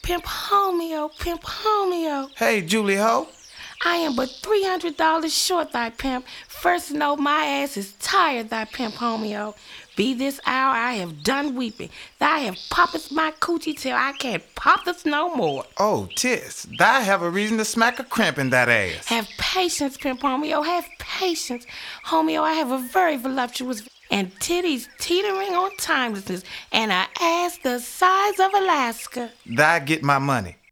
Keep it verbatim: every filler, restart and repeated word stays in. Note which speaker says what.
Speaker 1: Pimp Homeo, Pimp Homeo.
Speaker 2: Hey, Julie Ho.
Speaker 1: I am but three hundred dollars short, thy pimp. First know my ass is tired, thy pimp Homeo. Be this hour I have done weeping. Thou have poppeth my coochie till I can't pop this no more.
Speaker 2: Oh, tis, thou have a reason to smack a cramp in that ass.
Speaker 1: Have patience, Pimp Homeo, have patience. Homeo, I have a very voluptuous and titties teetering on timelessness and a ass the size of Alaska.
Speaker 2: Thou get my money.